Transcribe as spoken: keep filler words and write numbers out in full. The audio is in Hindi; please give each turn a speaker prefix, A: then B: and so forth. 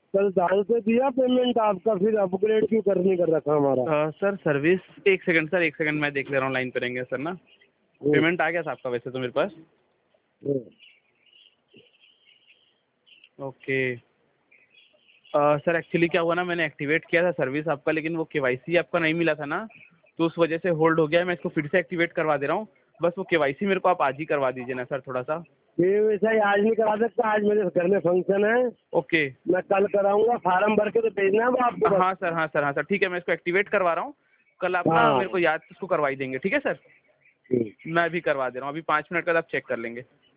A: कल डाल के दिया पेमेंट आपका, फिर अपग्रेड क्यों कर नहीं कर रखा हमारा?
B: अ, सर सर्विस, एक सेकंड सर, एक सेकंड मैं देख ले रहा हूँ, लाइन पे रहेंगे सर ना। पेमेंट आ गया था आपका वैसे तो मेरे पास। ओके। अ, सर एक्चुअली क्या हुआ ना, मैंने एक्टिवेट किया था सर्विस आपका, लेकिन वो केवाईसी आपका नहीं मिला था ना, तो उस वजह से होल्ड हो गया है। मैं इसको फिर से एक्टिवेट करवा दे रहा हूँ। बस वो केवाईसी मेरे को आप आज ही करवा दीजिए ना सर, थोड़ा सा।
A: ये वैसा ही आज नहीं करा सकता, आज मेरे घर में फंक्शन है।
B: ओके।
A: मैं कल कराऊंगा, फार्म भर के तो भेजना है वो आपको बस।
B: हाँ सर, हाँ सर, हाँ सर, ठीक है, मैं इसको एक्टिवेट करवा रहा हूँ। कल आप ना
A: हाँ
B: मेरे को याद से उसको करवा ही देंगे, ठीक है सर?
A: ठीक।
B: मैं अभी करवा दे रहा हूँ, अभी पाँच मिनट का आप चेक कर लेंगे।